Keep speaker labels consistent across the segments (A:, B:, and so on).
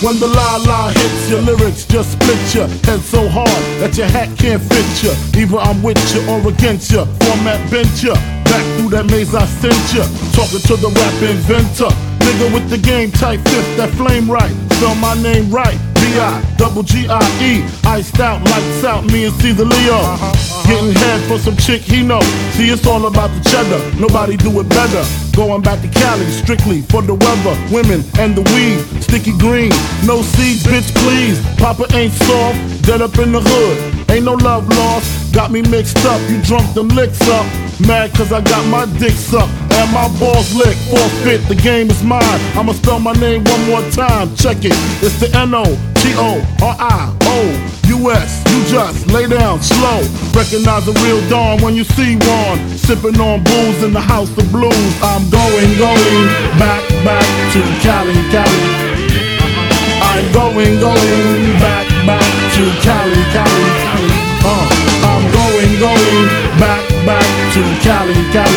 A: When the la-la hits your lyrics, just split your head so hard that your hat can't fit you. Either I'm with you or against you. Format bent you, back through that maze I sent you. Talking to the rap inventor, nigga with the game type fifth, that flame right. Spell my name right, B-I-double-G-I-E. Iced out, lights out, me and Caesar Leo. Getting head for some chick he know. See, it's all about the cheddar, nobody do it better. Going back to Cali, strictly for the weather, women and the weed. Sticky green, no seeds, bitch please. Papa ain't soft, dead up in the hood. Ain't no love lost, got me mixed up. You drunk them licks up, mad cause I got my dick sucked and my balls licked. Forfeit, the game is mine. I'ma spell my name one more time, check it. It's the N-O-T-O-R-I-O-U-S. You just lay down slow. Recognize the real dawn when you see one. Sipping on booze in the house of blues. I'm going back to Cali. I'm going back to Cali. I'm going back to Cali.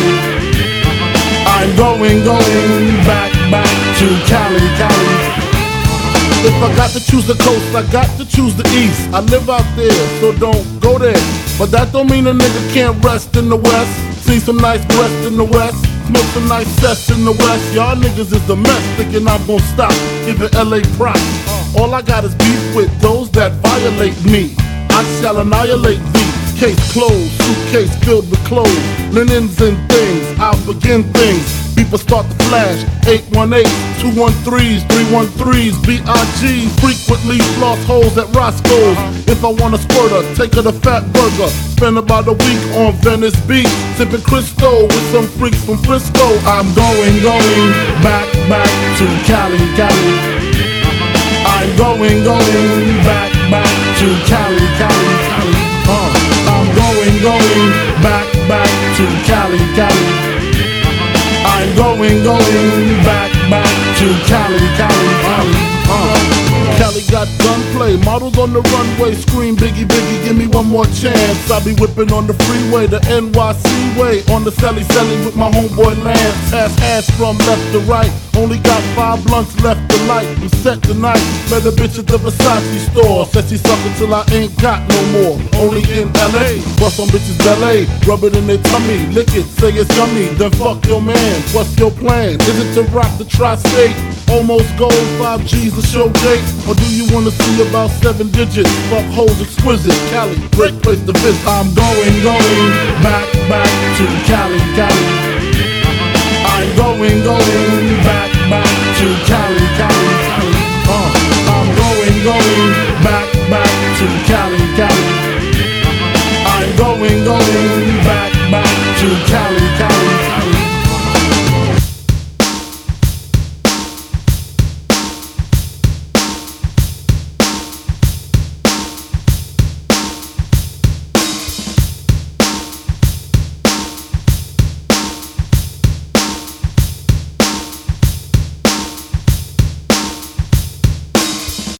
A: I'm going back to Cali. If I got to choose the coast, I got to choose the east. I live out there, so don't go there. But that don't mean a nigga can't rest in the west. See some nice breasts in the west, smoke some nice sets in the west. Y'all niggas is the mess, thinking I'm gon' stop giving LA props. All I got is beef with those that violate me. I shall annihilate thee. Case closed, suitcase filled with clothes, linens and things. I'll begin things. People start to flash. 818, 213s, 313s, B.I.G. Frequently floss holes at Roscoe's. If I want a squirter, take her to Fat Burger. Spend about a week on Venice Beach, sipping Crisco with some freaks from Frisco. I'm going back to Cali. I'm going back to Cali. I'm going back to Cali. I'm going back to Cali. Cali got gunplay, models on the runway scream Biggie, Biggie, give me one more chance. I be whipping on the freeway, the NYC way, on the Sally with my homeboy Lance. Ass from left to right, only got 5 blunts left to light. I'm set tonight, met a bitch at the Versace store. Said she suckin' till I ain't got no more. Only in LA, bust on bitches ballet, rub it in their tummy, lick it, say it's yummy, then fuck your man. What's your plan? Is it to rock the tri-state? Almost gold, 5 G's a show date? Or do you wanna see about 7 digits? Fuck hoes exquisite, Cali, great place to visit. I'm going back